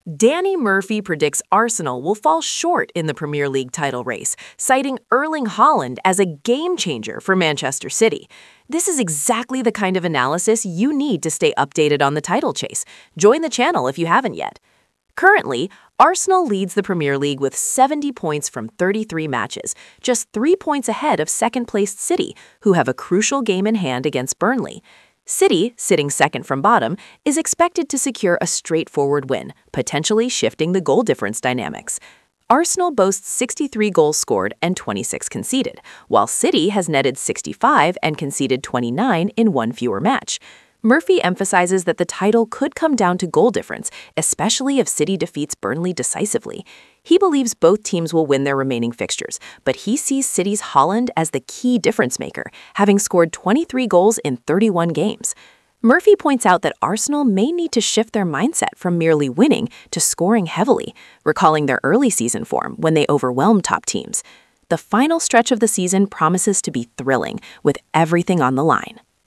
Danny Murphy predicts Arsenal will fall short in the Premier League title race, citing Erling Haaland as a game changer for Manchester City. This is exactly the kind of analysis you need to stay updated on the title chase. Join the channel if you haven't yet. Currently, Arsenal leads the Premier League with 70 points from 33 matches, just 3 points ahead of second-placed City, who have a crucial game in hand against Burnley. City, sitting second from bottom, is expected to secure a straightforward win, potentially shifting the goal difference dynamics. Arsenal boasts 63 goals scored and 26 conceded, while City has netted 65 and conceded 29 in one fewer match. Murphy emphasizes that the title could come down to goal difference, especially if City defeats Burnley decisively. He believes both teams will win their remaining fixtures, but he sees City's Haaland as the key difference maker, having scored 23 goals in 31 games. Murphy points out that Arsenal may need to shift their mindset from merely winning to scoring heavily, recalling their early season form when they overwhelmed top teams. The final stretch of the season promises to be thrilling, with everything on the line.